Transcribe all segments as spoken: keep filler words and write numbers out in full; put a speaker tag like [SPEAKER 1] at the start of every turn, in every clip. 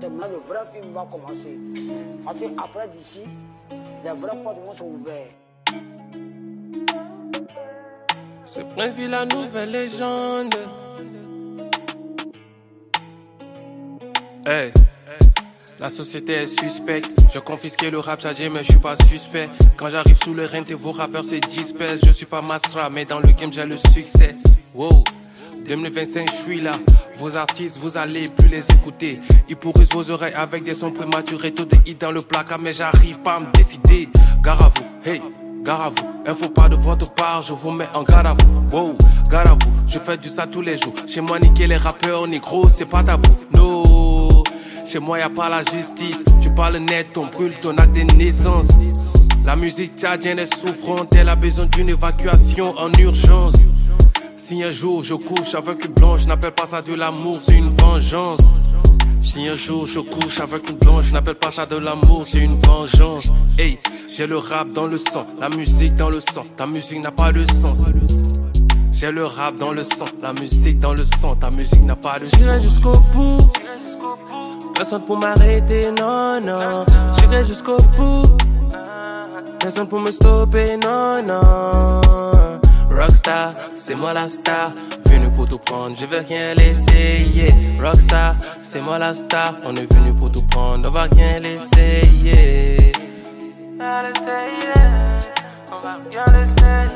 [SPEAKER 1] maintenant le vrai film va commencer. Parce qu'après d'ici, les vrais portes vont s'ouvrir.
[SPEAKER 2] C'est Prince B, la nouvelle légende. Hey, la société est suspecte. Je confisqué le rap chargé mais je suis pas suspect. Quand j'arrive sous le rente, vos rappeurs se dispersent. Je suis pas Masra mais dans le game j'ai le succès. Wow, deux mille vingt-cinq je suis là. Vos artistes vous allez plus les écouter. Ils pourrissent vos oreilles avec des sons prématurés. Tout des hits dans le placard mais j'arrive pas à me décider. Gare à vous, hey, gare à vous. Info pas de votre part, je vous mets en garde à vous. Wow, garde à vous, je fais du ça tous les jours. Chez moi niquer les rappeurs négro c'est pas tabou. No, chez moi y'a pas la justice. Tu parles net, on brûle ton acte de naissance. La musique tchadienne est souffrante, elle a besoin d'une évacuation en urgence. Si un jour je couche avec une blanche, je n'appelle pas ça de l'amour, c'est une vengeance. Si un jour je couche avec une blanche, je n'appelle pas ça de l'amour, c'est une vengeance. Hey, j'ai le rap dans le sang, la musique dans le sang, ta musique n'a pas de sens. J'ai le rap dans le sang, la musique dans le sang, ta musique n'a pas de sens. J'irai jusqu'au bout, personne pour m'arrêter, non, non. J'irai jusqu'au bout, personne pour me stopper, non, non. Rockstar, c'est moi la star, venu pour tout prendre, je vais rien laisser, yeah. Rockstar, c'est moi la star, on est venu pour tout prendre, on va rien laisser, yeah. On va l'essayer, on va rien laisser,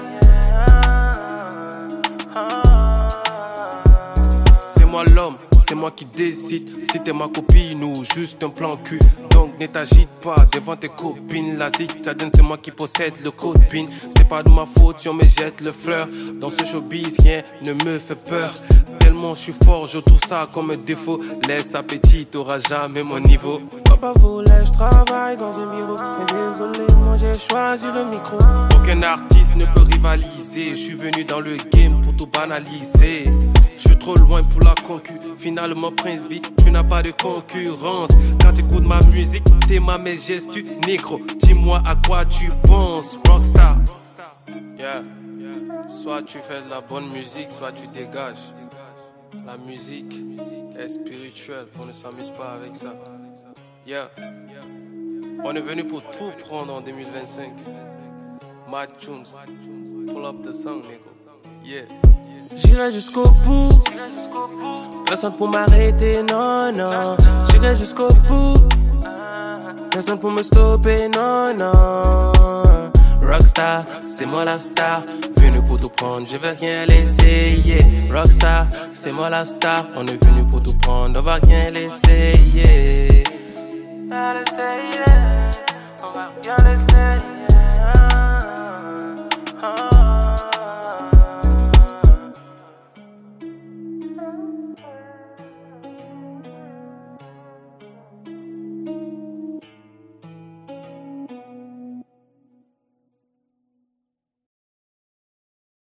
[SPEAKER 2] c'est moi l'homme, c'est moi qui décide si t'es ma copine ou juste un plan cul. Donc ne t'agite pas devant tes copines. La zik tchadienne c'est moi qui possède le code PIN. C'est pas de ma faute si on me jette le fleur. Dans ce showbiz rien ne me fait peur. Tellement je suis fort, je trouve ça comme un défaut. Laisse appétit, t'auras jamais mon niveau. Papa voulait je travaille dans un bureau, mais désolé moi j'ai choisi le micro. Aucun artiste ne peut rivaliser. Je suis venu dans le game pour tout banaliser. Je suis trop loin pour la concu. Finalement Prince B, tu n'as pas de concurrence. Quand tu écoutes ma musique, t'es ma majesté négro. Dis-moi à quoi tu penses, Rockstar. Yeah. Soit tu fais de la bonne musique, soit tu dégages. La musique est spirituelle, on ne s'amuse pas avec ça. Yeah. On est venu pour tout prendre en deux mille vingt-cinq. Mad Tunes, pull up the song, nigga. Yeah. J'irai jusqu'au bout, personne pour m'arrêter, non, non. J'irai jusqu'au bout, personne pour me stopper, non, non. Rockstar, c'est moi la star, venu pour tout prendre, je vais rien laisser, yeah. Rockstar, c'est moi la star, on est venu pour tout prendre, on va rien laisser, yeah. On va rien laisser, on va rien laisser.